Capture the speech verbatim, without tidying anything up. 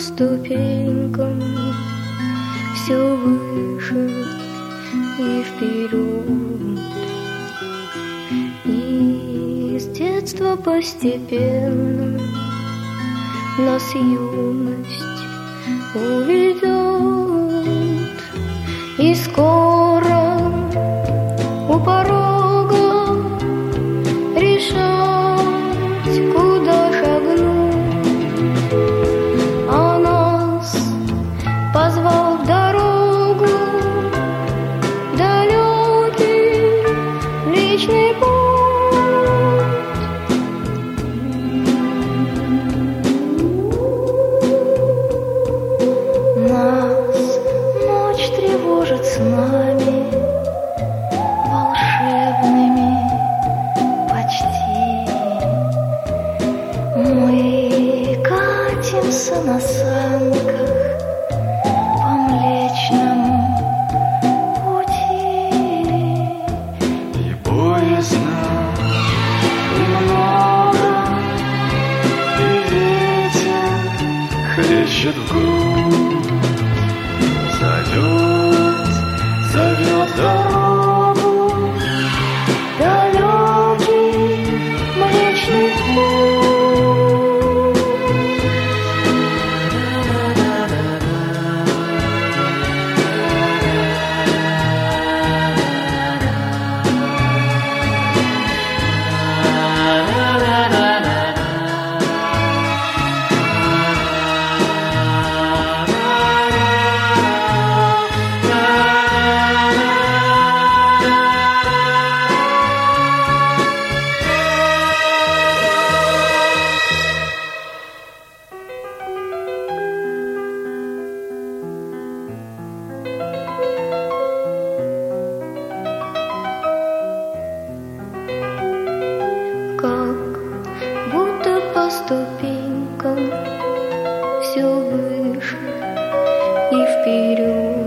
ступенькам все выше и вперед. И с детства постепенно нас юность уведет, и скоро у порога решать, куда шагнуть. А нас позвал в дорогу далекий личный путь. Нас ночь тревожит с нами волшебными почти. Мы катимся на санках по Млечному пути, и поезда много, и ветер хлещет в грудь, зовет, зовет дорогу, далекий Млечный путь. Как будто по ступенькам все выше и вперед.